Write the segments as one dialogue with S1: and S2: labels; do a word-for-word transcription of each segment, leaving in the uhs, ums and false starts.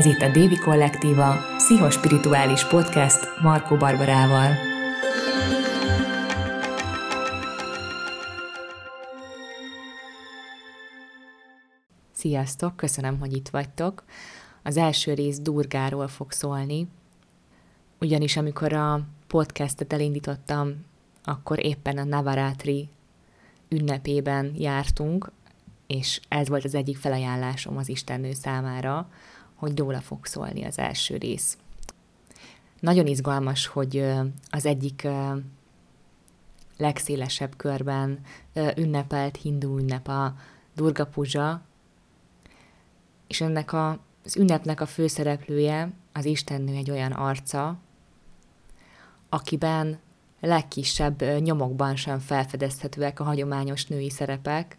S1: Ez itt a Dévi Kollektíva, pszichospirituális podcast Markó Barbarával. Sziasztok, köszönöm, hogy itt vagytok. Az első rész Durgáról fog szólni, ugyanis amikor a podcastet elindítottam, akkor éppen a Navaratri ünnepében jártunk, és ez volt az egyik felajánlásom az Istennő számára, hogy róla fog szólni az első rész. Nagyon izgalmas, hogy az egyik legszélesebb körben ünnepelt hindu ünnep a Durga Puja, és ennek a, az ünnepnek a főszereplője az Istennő egy olyan arca, akiben legkisebb nyomokban sem felfedezhetőek a hagyományos női szerepek,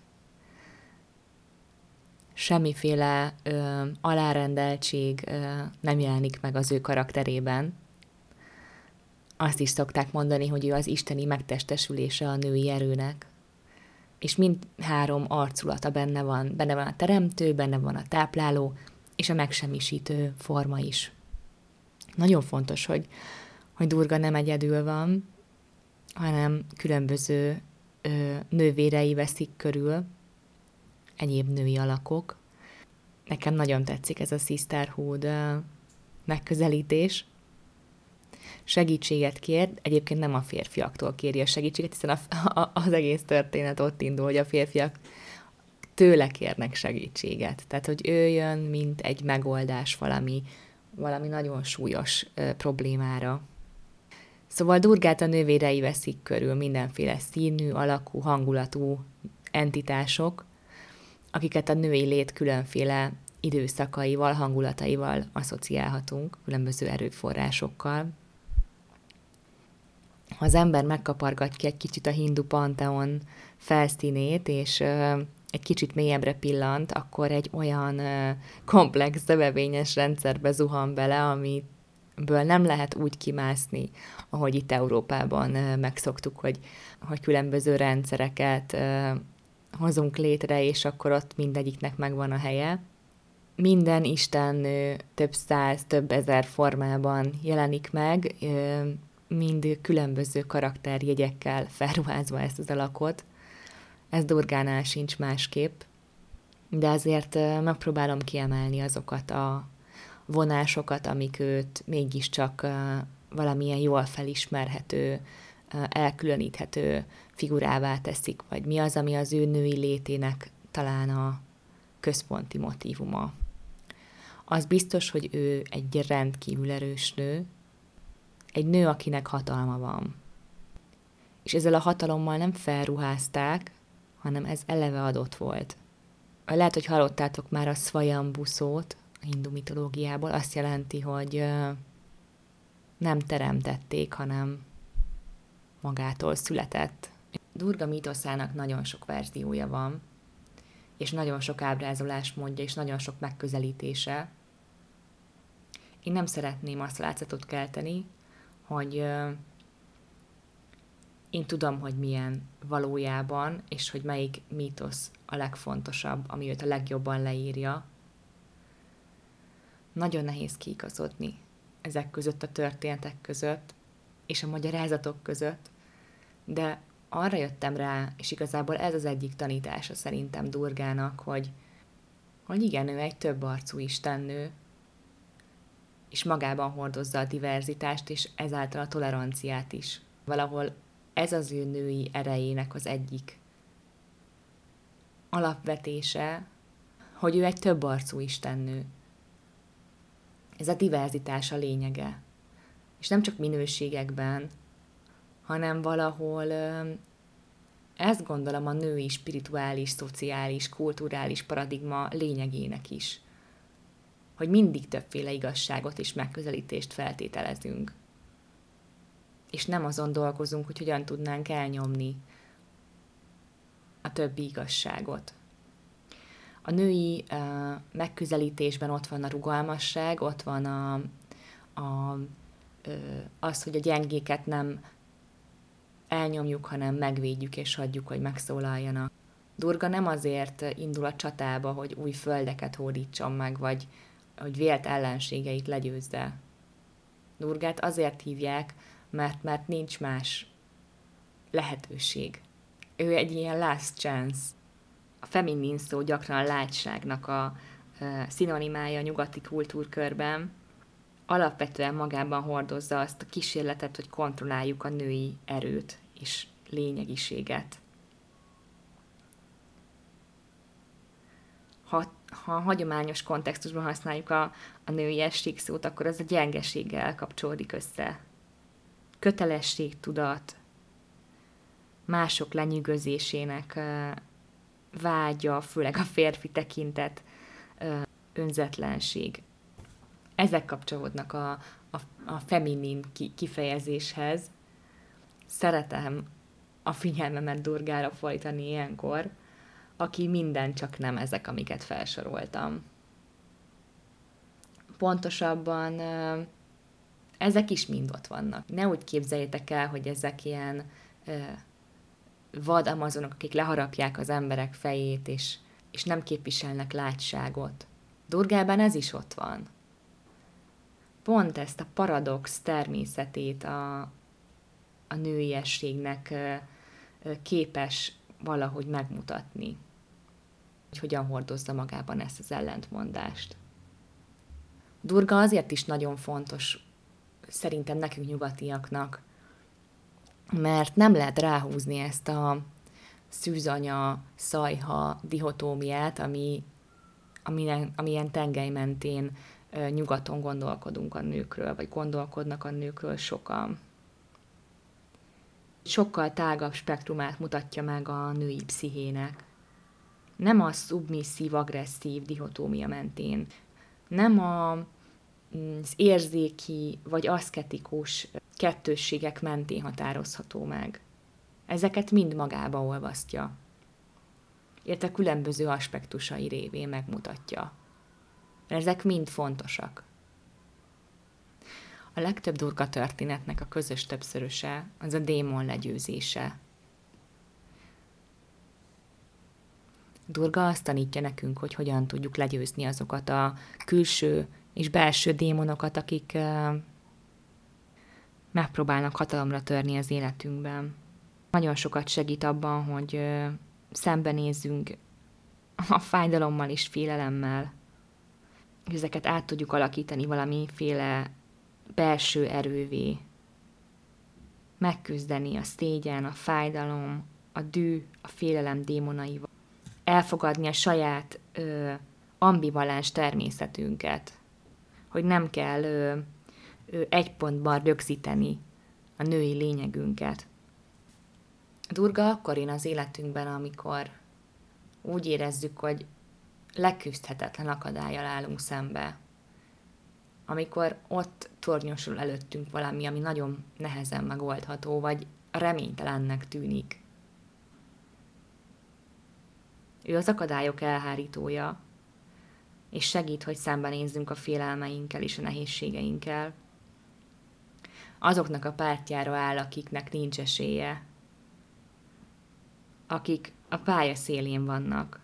S1: semmiféle ö, alárendeltség ö, nem jelenik meg az ő karakterében. Azt is szokták mondani, hogy ő az isteni megtestesülése a női erőnek. És mind három arculata benne van. Benne van a teremtő, benne van a tápláló, és a megsemmisítő forma is. Nagyon fontos, hogy, hogy Durga nem egyedül van, hanem különböző ö, nővérei veszik körül, egyéb női alakok. Nekem nagyon tetszik ez a sisterhood megközelítés. Segítséget kér, egyébként nem a férfiaktól kéri a segítséget, hiszen a, a, az egész történet ott indul, hogy a férfiak tőle kérnek segítséget. Tehát, hogy ő jön, mint egy megoldás valami, valami nagyon súlyos ö, problémára. Szóval Durgát a nővérei veszik körül mindenféle színű, alakú, hangulatú entitások, akiket a női lét különféle időszakaival, hangulataival asszociálhatunk, különböző erőforrásokkal. Ha az ember megkapargatja egy kicsit a hindu panteon felszínét, és ö, egy kicsit mélyebbre pillant, akkor egy olyan ö, komplex, szövevényes rendszerbe zuhan bele, amiből nem lehet úgy kimászni, ahogy itt Európában ö, megszoktuk, hogy, hogy különböző rendszereket ö, hozunk létre, és akkor ott mindegyiknek megvan a helye. Minden istennő több száz, több ezer formában jelenik meg, mind különböző karakterjegyekkel felruházva ezt az alakot. Ez Durgánál sincs másképp, de azért megpróbálom kiemelni azokat a vonásokat, amik őt mégiscsak valamilyen jól felismerhető, elkülöníthető figurává teszik, vagy mi az, ami az ő női létének talán a központi motívuma. Az biztos, hogy ő egy rendkívül erős nő, egy nő, akinek hatalma van. És ezzel a hatalommal nem felruházták, hanem ez eleve adott volt. Lehet, hogy hallottátok már a Swayambhu szót a hindu mitológiából, azt jelenti, hogy nem teremtették, hanem magától született. Durga mítoszának nagyon sok verziója van, és nagyon sok ábrázolásmódja, és nagyon sok megközelítése. Én nem szeretném azt látszatot kelteni, hogy euh, én tudom, hogy milyen valójában, és hogy melyik mítosz a legfontosabb, ami őt a legjobban leírja. Nagyon nehéz kiigazodni ezek között, a történetek között, és a magyarázatok között, de arra jöttem rá, és igazából ez az egyik tanítása szerintem Durgának, hogy, hogy igen, ő egy több arcú istennő, és magában hordozza a diverzitást, és ezáltal a toleranciát is. Valahol ez az ő női erejének az egyik alapvetése, hogy ő egy több arcú istennő. Ez a diverzitás a lényege. És nem csak minőségekben, hanem valahol ezt gondolom a női spirituális, szociális, kulturális paradigma lényegének is. Hogy mindig többféle igazságot és megközelítést feltételezünk. És nem azon dolgozunk, hogy hogyan tudnánk elnyomni a többi igazságot. A női uh, megközelítésben ott van a rugalmasság, ott van a, a, uh, az, hogy a gyengéket nem elnyomjuk, hanem megvédjük és hagyjuk, hogy megszólaljanak. Durga nem azért indul a csatába, hogy új földeket hódítson meg, vagy hogy vélt ellenségeit legyőzze. Durgát azért hívják, mert, mert nincs más lehetőség. Ő egy ilyen last chance. A feminin szó gyakran a lágyságnak a e, szinonimája a nyugati kultúrkörben. Alapvetően magában hordozza azt a kísérletet, hogy kontrolláljuk a női erőt és lényegiséget. Ha, ha a hagyományos kontextusban használjuk a, a nőiesség szót, akkor az a gyengeséggel kapcsolódik össze. Kötelességtudat, mások lenyűgözésének vágya, főleg a férfi tekintet, önzetlenség. Ezek kapcsolódnak a, a, a feminin kifejezéshez. Szeretem a figyelmemet Durgára fordítani ilyenkor, aki minden csak nem ezek, amiket felsoroltam. Pontosabban ezek is mind ott vannak. Ne úgy képzeljétek el, hogy ezek ilyen vad amazonok, akik leharapják az emberek fejét, és, és nem képviselnek lágyságot. Durgában ez is ott van. Pont ezt a paradox természetét a, a nőiességnek képes valahogy megmutatni, hogy hogyan hordozza magában ezt az ellentmondást. Durga azért is nagyon fontos, szerintem nekünk nyugatiaknak, mert nem lehet ráhúzni ezt a szűzanya-szajha dihotómiát, ami, amilyen, amilyen tengely mentén nyugaton gondolkodunk a nőkről, vagy gondolkodnak a nőkről sokan. Sokkal tágabb spektrumát mutatja meg a női pszichének. Nem a szubmisszív-agresszív dihotómia mentén, nem a, az érzéki vagy aszketikus kettősségek mentén határozható meg. Ezeket mind magába olvasztja. Érte különböző aspektusai révén megmutatja. Ezek mind fontosak. A legtöbb Durga történetnek a közös többszöröse az a démon legyőzése. Durga azt tanítja nekünk, hogy hogyan tudjuk legyőzni azokat a külső és belső démonokat, akik uh, megpróbálnak hatalomra törni az életünkben. Nagyon sokat segít abban, hogy uh, szembenézzünk a fájdalommal és félelemmel, és ezeket át tudjuk alakítani valamiféle belső erővé. Megküzdeni a szégyen, a fájdalom, a dű, a félelem démonaival. Elfogadni a saját ö, ambivalens természetünket, hogy nem kell ö, ö, egy pontban rögzíteni a női lényegünket. Durga akkor jön az életünkben, amikor úgy érezzük, hogy leküzdhetetlen akadállyal állunk szembe. Amikor ott tornyosul előttünk valami, ami nagyon nehezen megoldható, vagy reménytelennek tűnik. Ő az akadályok elhárítója, és segít, hogy szembenézzünk a félelmeinkkel és a nehézségeinkkel. Azoknak a pártjára áll, akiknek nincs esélye, akik a pálya szélén vannak.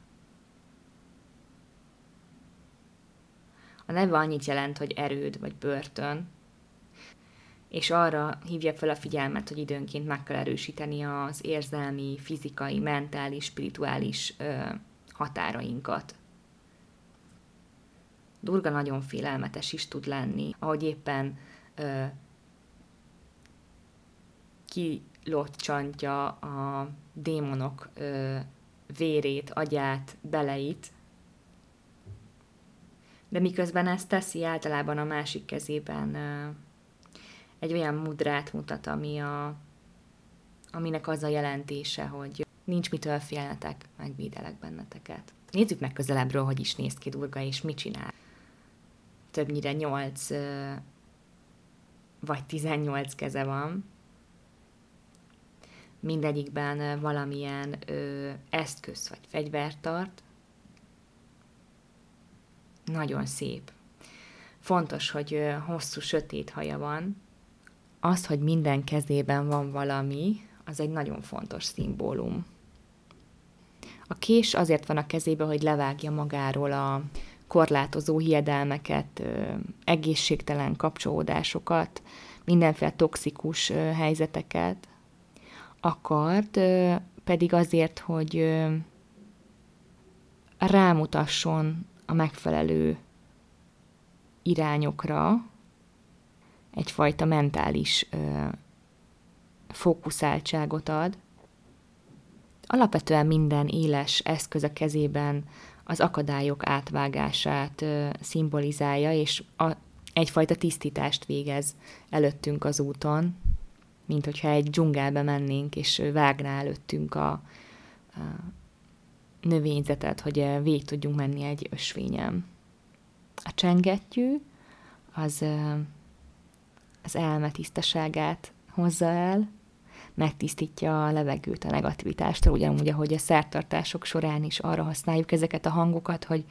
S1: A neve annyit jelent, hogy erőd vagy börtön, és arra hívja fel a figyelmet, hogy időnként meg kell erősíteni az érzelmi, fizikai, mentális, spirituális ö, határainkat. Durga nagyon félelmetes is tud lenni, ahogy éppen ö, kilocsantja a démonok ö, vérét, agyát, beleit, de miközben ezt teszi, általában a másik kezében ö, egy olyan mudrát mutat, ami a, aminek az a jelentése, hogy nincs mitől félnetek, megvédelek benneteket. Nézzük meg közelebbről, hogy is néz ki Durga, és mit csinál. Többnyire nyolc vagy tizennyolc keze van. Mindegyikben valamilyen ö, eszköz vagy fegyvert tart. Nagyon szép. Fontos, hogy ö, hosszú, sötét haja van. Az, hogy minden kezében van valami, az egy nagyon fontos szimbólum. A kés azért van a kezébe, hogy levágja magáról a korlátozó hiedelmeket, egészségtelen kapcsolódásokat, mindenféle toxikus helyzeteket. A kard pedig azért, hogy rámutasson a megfelelő irányokra, egyfajta mentális fókuszáltságot ad. Alapvetően minden éles eszköz a kezében az akadályok átvágását szimbolizálja, és a, egyfajta tisztítást végez előttünk az úton, mint hogyha egy dzsungelbe mennénk, és vágná előttünk a, a növényzetet, hogy végig tudjunk menni egy ösvényen. A csengettyű az az elme tisztaságát hozza el, megtisztítja a levegőt a negativitástól, ugyanúgy, ahogy a szertartások során is arra használjuk ezeket a hangokat, hogy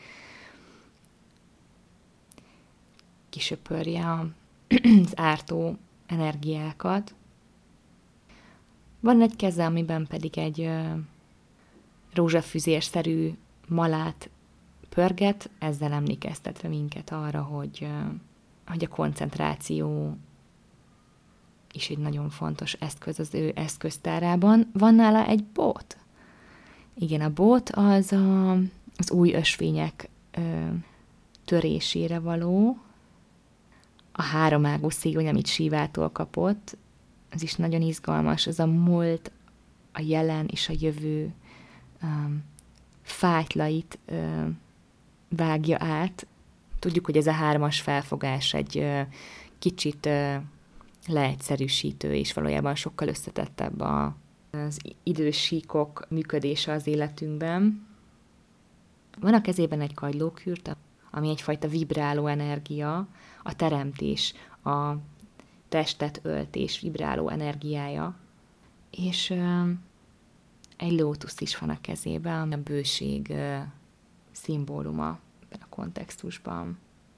S1: kisöpörje az ártó energiákat. Van egy keze, amiben pedig egy rózsafüzérszerű malát pörget, ezzel emlékeztetve minket arra, hogy, hogy a koncentráció is egy nagyon fontos eszköz az ő eszköztárában. Van nála egy bót. Igen, a bót az a, az új ösvények ö, törésére való. A háromágú szigony, amit Sivától kapott, ez is nagyon izgalmas. Ez a múlt, a jelen és a jövő um, fájtlait ö, vágja át. Tudjuk, hogy ez a hármas felfogás egy ö, kicsit ö, leegyszerűsítő, és valójában sokkal összetettebb a, az idősíkok működése az életünkben. Van a kezében egy kagylókürt, ami egyfajta vibráló energia, a teremtés, a testet öltés vibráló energiája, és ö, egy lótusz is van a kezében, ami a bőség ö, szimbóluma ebben a kontextusban.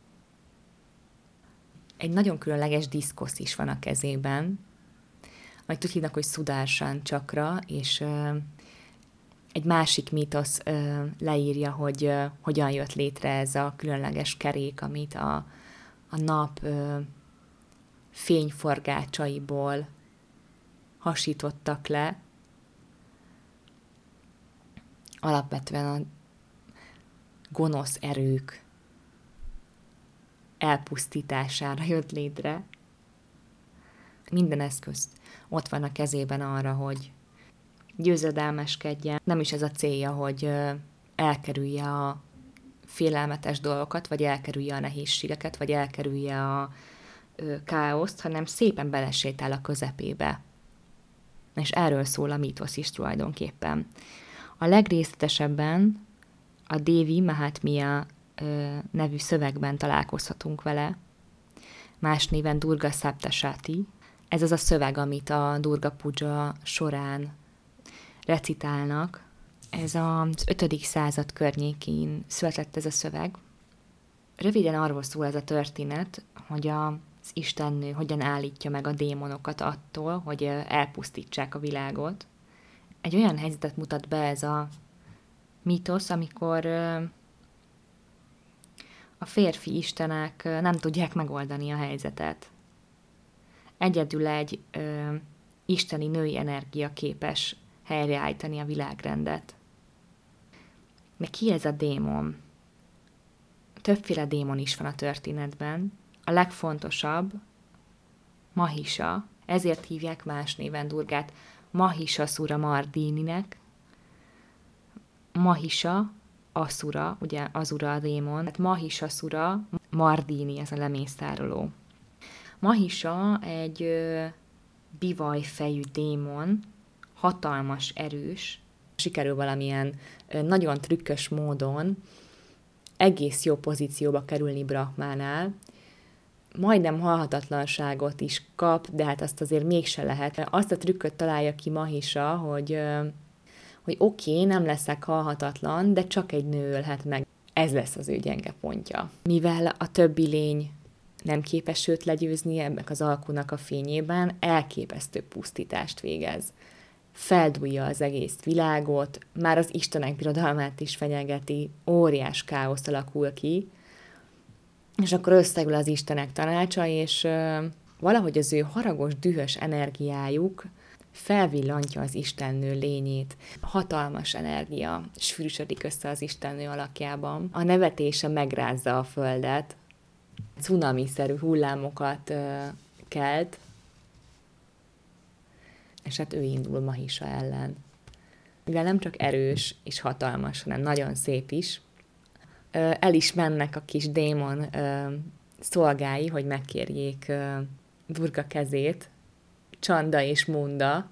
S1: Egy nagyon különleges diszkosz is van a kezében, amit úgy hívnak, hogy Sudarshan csakra, és ö, egy másik mítosz ö, leírja, hogy ö, hogyan jött létre ez a különleges kerék, amit a, a nap ö, fényforgácsaiból hasítottak le. Alapvetően a gonosz erők elpusztítására jött létre. Minden eszköz ott van a kezében arra, hogy győzedelmeskedjen. Nem is ez a célja, hogy elkerülje a félelmetes dolgokat, vagy elkerülje a nehézségeket, vagy elkerülje a káoszt, hanem szépen belesétál a közepébe. És erről szól a mítosz is tulajdonképpen. A legrészletesebben a Devi Mahatmya nevű szövegben találkozhatunk vele, más néven Durga Saptasati. Ez az a szöveg, amit a Durga Puja során recitálnak. Ez az ötödik század környékén született ez a szöveg. Röviden arról szól ez a történet, hogy az istennő hogyan állítja meg a démonokat attól, hogy elpusztítsák a világot. Egy olyan helyzetet mutat be ez a mítosz, amikor a férfi istenek nem tudják megoldani a helyzetet. Egyedül egy ö, isteni női energia képes helyreállítani a világrendet. De ki ez a démon? Többféle démon is van a történetben. A legfontosabb Mahisa, ezért hívják más néven Durgát Mahishasura Mardininek. Mahisa, Asura, ugye Azura a démon, tehát Mahishasura Mardini, ez a lemészároló. Mahisa egy ö, bivajfejű démon, hatalmas, erős, sikerül valamilyen ö, nagyon trükkös módon egész jó pozícióba kerülni Brahmánál, majdnem halhatatlanságot is kap, de hát azt azért mégse lehet. Azt a trükköt találja ki Mahisa, hogy, ö, hogy oké, okay, nem leszek halhatatlan, de csak egy nő ölhet meg. Ez lesz az ő gyenge pontja. Mivel a többi lény nem képes őt legyőzni ennek az alkunak a fényében, elképesztő pusztítást végez. feldúlja az egész világot, már az istenek birodalmát is fenyegeti, óriás káosz alakul ki, és akkor összeül az istenek tanácsa, és valahogy az ő haragos, dühös energiájuk felvillantja az istennő lényét. Hatalmas energia sűrűsödik össze az istennő alakjában. A nevetése megrázza a földet, cunami-szerű hullámokat ö, kelt, és hát ő indul Mahisa ellen. Mivel nem csak erős és hatalmas, hanem nagyon szép is, ö, el is mennek a kis démon ö, szolgái, hogy megkérjék ö, Durga kezét, Csanda és Munda,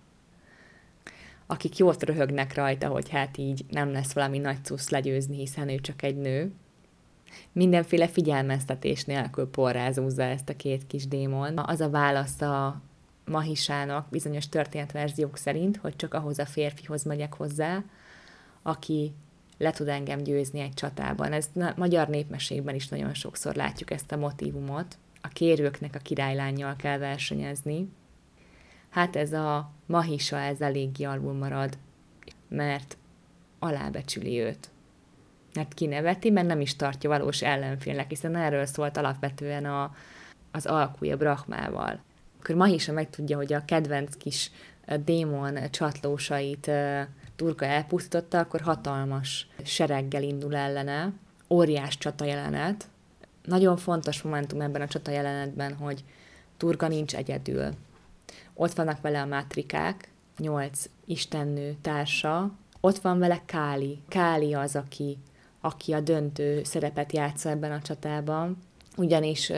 S1: akik jót röhögnek rajta, hogy hát így nem lesz valami nagy cusz legyőzni, hiszen ő csak egy nő. Mindenféle figyelmeztetés nélkül porrázúzza ezt a két kis démon. Az a válasz a Mahisának bizonyos történetverziók szerint, hogy csak ahhoz a férfihoz megyek hozzá, aki le tud engem győzni egy csatában. Ez a magyar népmesékben is nagyon sokszor látjuk ezt a motívumot. A kérőknek a királylánnyal kell versenyezni. Hát ez a Mahisa, ez eléggé alul marad, mert alábecsüli őt. Mert kineveti, mert nem is tartja valós ellenfélnek, hiszen erről szólt alapvetően a, az alkúja Brahmával. Akkor Mahisa megtudja, hogy a kedvenc kis démon csatlósait Durga elpusztította, akkor hatalmas sereggel indul ellene, óriás csatajelenet. Nagyon fontos momentum ebben a csatajelenetben, hogy Durga nincs egyedül. Ott vannak vele a mátrikák, nyolc istennő társa, ott van vele Káli. Káli az, aki, aki a döntő szerepet játsza ebben a csatában, ugyanis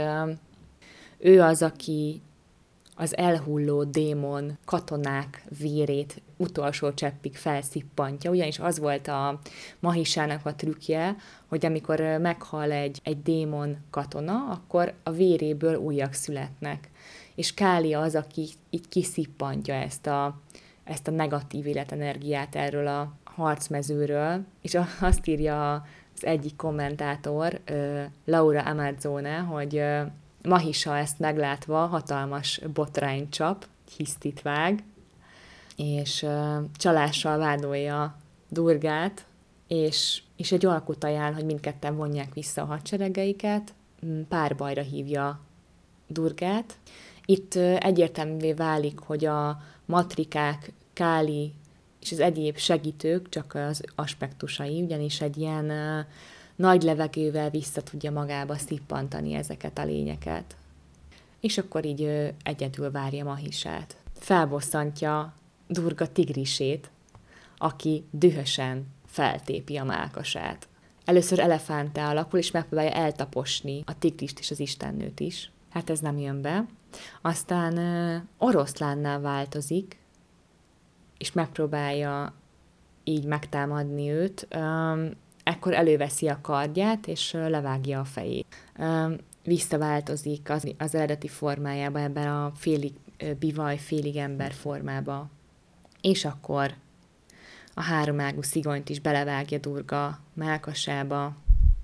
S1: ő az, aki az elhulló démon katonák vérét utolsó cseppig felszippantja, ugyanis az volt a Mahisának a trükkje, hogy amikor meghal egy, egy démon katona, akkor a véréből újak születnek. És Káli az, aki így kiszippantja ezt a, ezt a negatív életenergiát erről a harcmezőről, és azt írja az egyik kommentátor, Laura Amazzone, hogy Mahisa ezt meglátva hatalmas botrányt csap, hisztit vág, és csalással vádolja Durgát, és, és egy alkut ajánl, hogy mindketten vonják vissza a hadseregeiket, párbajra hívja Durgát. Itt egyértelművé válik, hogy a matrikák, Káli és az egyéb segítők csak az aspektusai, ugyanis egy ilyen uh, nagy levegővel vissza tudja magába szippantani ezeket a lényeket. És akkor így uh, egyedül várja Mahisát. Felbosszantja Durga tigrisét, aki dühösen feltépi a málkasát. Először elefánttá alakul, és megpróbálja eltaposni a tigrist és az istennőt is. Hát ez nem jön be. Aztán uh, oroszlánná változik, és megpróbálja így megtámadni őt. Um, ekkor előveszi a kardját, és uh, levágja a fejét. Um, visszaváltozik az, az eredeti formájába, ebben a félig uh, bivaj, félig ember formába. És akkor a háromágú szigonyt is belevágja Durga málkasába.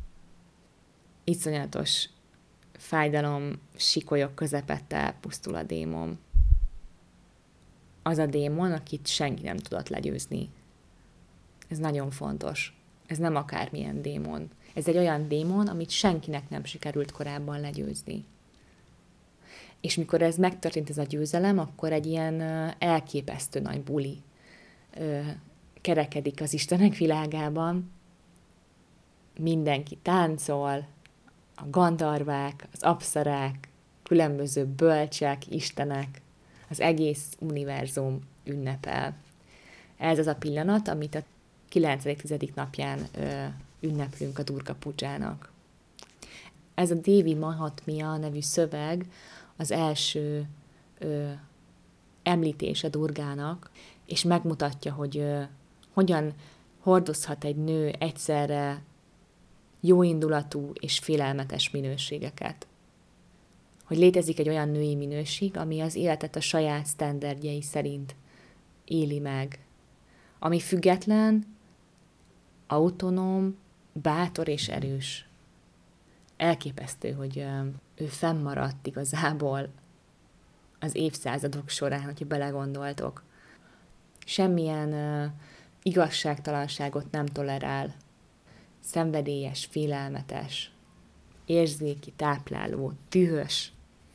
S1: Iszonyatos fájdalom, sikolyok közepette elpusztul a démon. Az a démon, akit senki nem tudott legyőzni. Ez nagyon fontos. Ez nem akármilyen démon. Ez egy olyan démon, amit senkinek nem sikerült korábban legyőzni. És mikor ez megtörtént, ez a győzelem, akkor egy ilyen elképesztő nagy buli kerekedik az istenek világában. Mindenki táncol, a gandarvák, az apszarák, különböző bölcsek, istenek, az egész univerzum ünnepel. Ez az a pillanat, amit a kilencedik-tizedik napján ö, ünneplünk a Durga Pujának. Ez a Dévi Mahatmya nevű szöveg az első ö, említése Durgának, és megmutatja, hogy ö, hogyan hordozhat egy nő egyszerre jóindulatú és félelmetes minőségeket. Hogy létezik egy olyan női minőség, ami az életet a saját sztenderdjei szerint éli meg, ami független, autonóm, bátor és erős. Elképesztő, hogy ő fennmaradt igazából az évszázadok során, hogyha belegondoltok. Semmilyen uh, igazságtalanságot nem tolerál. Szenvedélyes, félelmetes, érzéki, tápláló, dühös.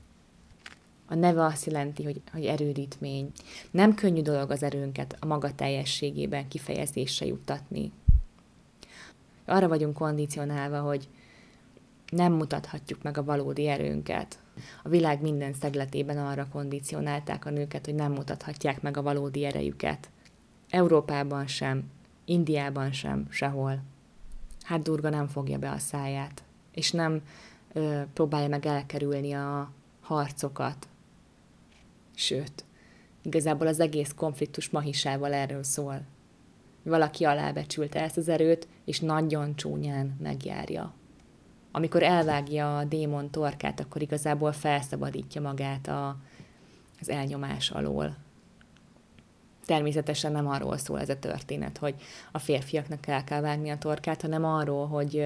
S1: A neve azt jelenti, hogy, hogy erődítmény. Nem könnyű dolog az erőnket a maga teljességében kifejezésre juttatni. Arra vagyunk kondicionálva, hogy nem mutathatjuk meg a valódi erőnket. A világ minden szegletében arra kondicionálták a nőket, hogy nem mutathatják meg a valódi erejüket. Európában sem, Indiában sem, sehol. Hát Durga nem fogja be a száját, és nem ö, próbálja meg elkerülni a harcokat. Sőt, igazából az egész konfliktus Mahisával erről szól. Valaki alábecsülte ezt az erőt, és nagyon csúnyán megjárja. Amikor elvágja a démon torkát, akkor igazából felszabadítja magát a, az elnyomás alól. Természetesen nem arról szól ez a történet, hogy a férfiaknak el kell vágni a torkát, hanem arról, hogy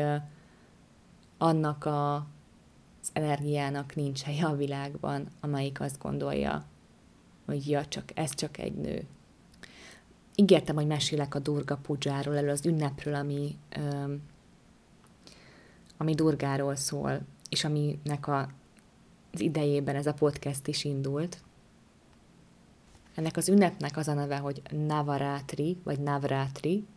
S1: annak a, az energiának nincs helye a világban, amelyik azt gondolja, hogy ja, csak, ez csak egy nő. Ígértem, hogy mesélek a Durga Pujáról, elő az ünnepről, ami, öm, ami Durgáról szól, és aminek a, az idejében ez a podcast is indult. Ennek az ünnepnek az a neve, hogy Navaratri, vagy Navratri.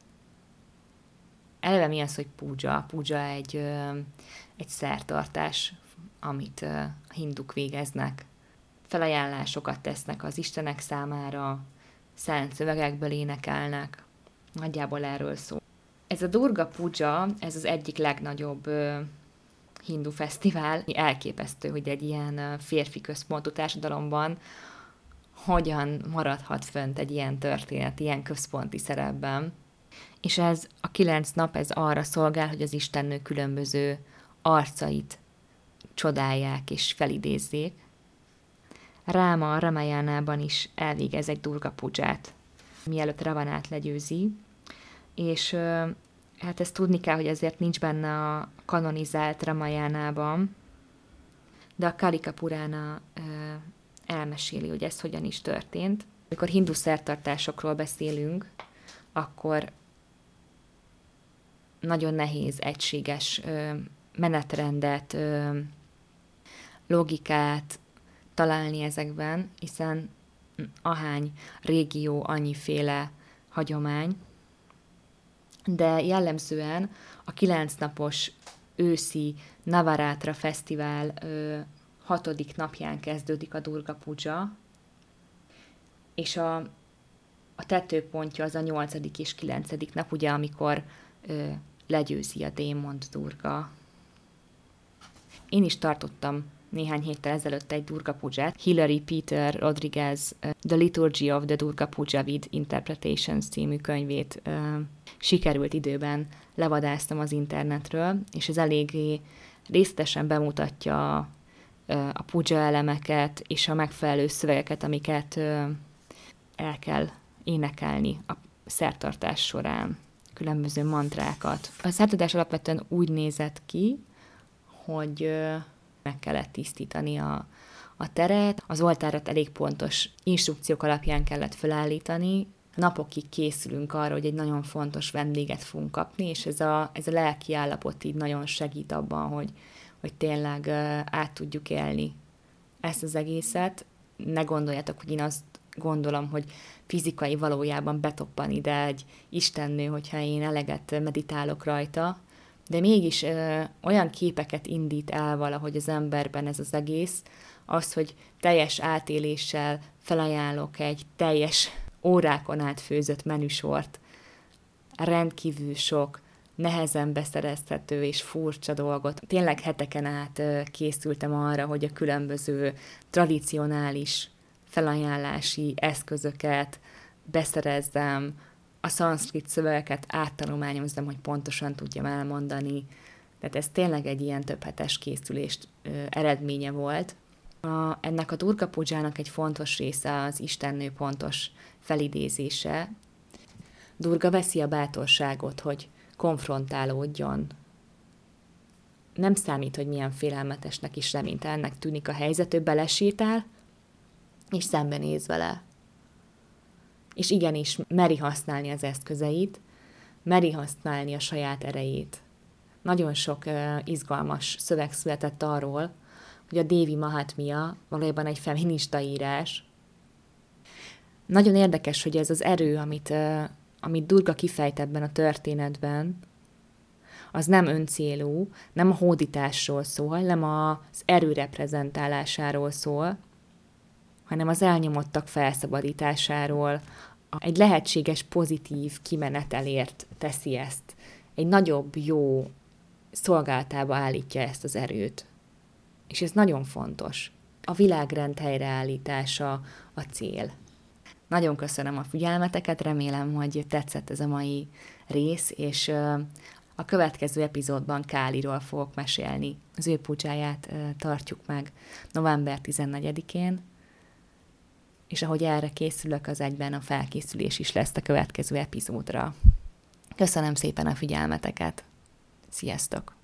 S1: Eleve mi az, hogy puja? Puja egy, egy szertartás, amit a hinduk végeznek. Felajánlásokat tesznek az istenek számára, szent szövegekből énekelnek. Nagyjából erről szól. Ez a Durga Puja, ez az egyik legnagyobb hindu fesztivál. Elképesztő, hogy egy ilyen férfi központú társadalomban hogyan maradhat fönt egy ilyen történet, ilyen központi szerepben. És ez a kilenc nap, ez arra szolgál, hogy az istennő különböző arcait csodálják és felidézzék. Ráma a Ramayánában is elvégez egy Durga Puját, mielőtt Ravanát legyőzi, és hát ezt tudni kell, hogy ezért nincs benne a kanonizált Ramayánában, de a Kalika Purana elmeséli, hogy ez hogyan is történt. Amikor hindu szertartásokról beszélünk, akkor nagyon nehéz egységes ö, menetrendet, ö, logikát találni ezekben, hiszen ahány régió, annyiféle hagyomány, de jellemzően a kilencnapos őszi Navarátra fesztivál ö, hatodik napján kezdődik a Durga Puja, és a, a tetőpontja az a nyolcadik és kilencedik nap, ugye, amikor ö, legyőzi a démont Durga. Én is tartottam néhány héttel ezelőtt egy Durga Puját. Hilary Peter Rodriguez uh, The Liturgy of the Durga Puja with Interpretations című könyvét uh, sikerült időben levadáztam az internetről, és ez eléggé részletesen bemutatja uh, a puja elemeket és a megfelelő szövegeket, amiket uh, el kell énekelni a szertartás során, különböző mantrákat. A szertartás alapvetően úgy nézett ki, hogy uh, meg kellett tisztítani a, a teret, az oltárat elég pontos instrukciók alapján kellett felállítani. Napokig készülünk arra, hogy egy nagyon fontos vendéget fogunk kapni, és ez a, ez a lelki állapot így nagyon segít abban, hogy, hogy tényleg uh, át tudjuk élni ezt az egészet. Ne gondoljátok, hogy én azt gondolom, hogy fizikai valójában betoppan ide egy istennő, hogyha én eleget meditálok rajta, de mégis ö, olyan képeket indít el valahogy az emberben ez az egész, az, hogy teljes átéléssel felajánlok egy teljes órákon át főzött menüsort, rendkívül sok, nehezen beszerezhető és furcsa dolgot. Tényleg heteken át ö, készültem arra, hogy a különböző tradicionális felajánlási eszközöket beszerezzem, a szanszkrit szövegeket áttanulmányozzam, hogy pontosan tudjam elmondani. Tehát ez tényleg egy ilyen többhetes készülést ö, eredménye volt. A, ennek a Durga Pujának egy fontos része az istennő pontos felidézése. Durga veszi a bátorságot, hogy konfrontálódjon. Nem számít, hogy milyen félelmetesnek és reménytelennek tűnik a helyzet, ő belesétál, és szembenéz vele. és igenis meri használni az eszközeit, meri használni a saját erejét. Nagyon sok uh, izgalmas szöveg született arról, hogy a Dévi Mahatmya valójában egy feminista írás. Nagyon érdekes, hogy ez az erő, amit, uh, amit Durga kifejt ebben a történetben, az nem öncélú, nem a hódításról szól, nem az erő reprezentálásáról szól, hanem az elnyomottak felszabadításáról, egy lehetséges pozitív kimenetelért teszi ezt. Egy nagyobb jó szolgálatába állítja ezt az erőt. És ez nagyon fontos. A világrend helyreállítása a cél. Nagyon köszönöm a figyelmeteket, remélem, hogy tetszett ez a mai rész, és a következő epizódban Káliról fogok mesélni. Az ő púdzsáját tartjuk meg november tizennegyedikén, és ahogy erre készülök, az egyben a felkészülés is lesz a következő epizódra. Köszönöm szépen a figyelmeteket! Sziasztok!